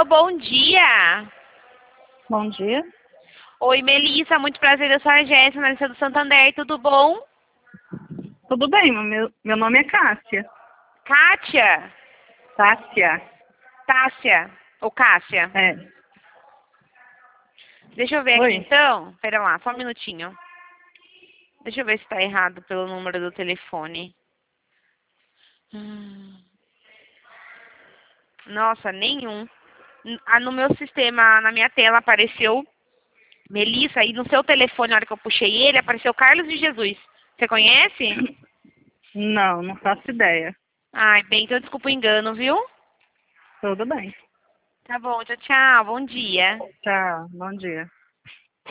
Alô, bom dia. Bom dia. Oi, Melissa, muito prazer. Eu sou a Jéssica, Melissa do Santander, tudo bom? Tudo bem, meu nome é Cássia. Kátia? Cássia. Tássia? Ou Cássia? É. Deixa eu ver aqui Oi. então. Pera lá, só um minutinho. Deixa eu ver se tá errado pelo número do telefone. Nossa, nenhum. No meu sistema, na minha tela, apareceu Melissa e no seu telefone, na hora que eu puxei ele, apareceu Carlos de Jesus. Você conhece? Não faço ideia. Ai, bem, então desculpa o engano, viu? Tudo bem. Tá bom, tchau, tchau. Bom dia. Tchau, bom dia.